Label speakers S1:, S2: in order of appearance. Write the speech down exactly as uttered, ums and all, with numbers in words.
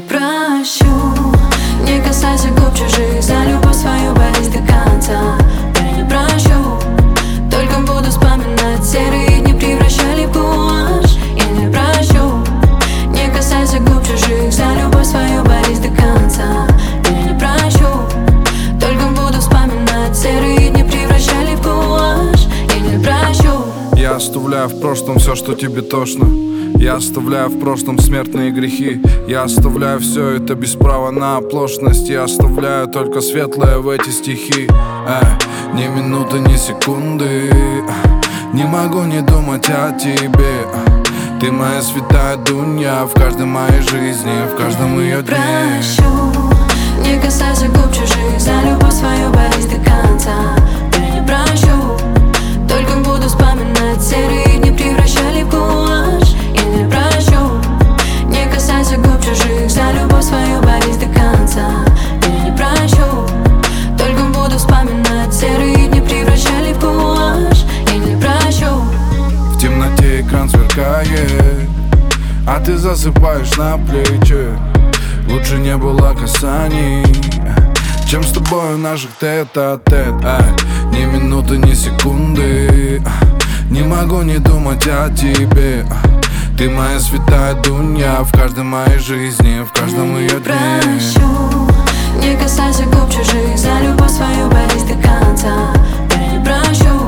S1: прощу. Не касайся губ чужих, за любовь свою борись до конца. Я не прощу, только буду вспоминать серые дни, превращали в гуашь. Я не прощу, не касайся губ чужих, за любовь свою борись до конца. Я не прощу, только буду вспоминать серые дни, превращали в гуашь. Я не прощу.
S2: Я оставляю в прошлом все, что тебе тошно. Я оставляю в прошлом смертные грехи. Я оставляю все это без права на оплошность. Я оставляю только светлое в эти стихи. э, Ни минуты, ни секунды не могу не думать о тебе. Ты моя святая Дунья в каждой моей жизни, в каждом ее дне.
S1: Прощу, не касайся губ чужих, за любовь свою борись до конца. Я не прощу, только буду вспоминать серые дни, превращали в гуашь. Я не прощу, не касайся губ чужих, за любовь свою борись до конца. Я не прощу, только буду вспоминать серые дни, превращали в гуашь. Я не прощу.
S2: В темноте экран сверкает, а ты засыпаешь на плечи. Лучше не было касаний, чем с тобой наших тет-а-тет. Ни минуты, ни секунды не могу не думать о тебе. Ты моя святая Дунья в каждой моей жизни, в каждом ее дне.
S1: Прощу, не касайся губ чужих, за любовь свою борись до конца. Я не прощу,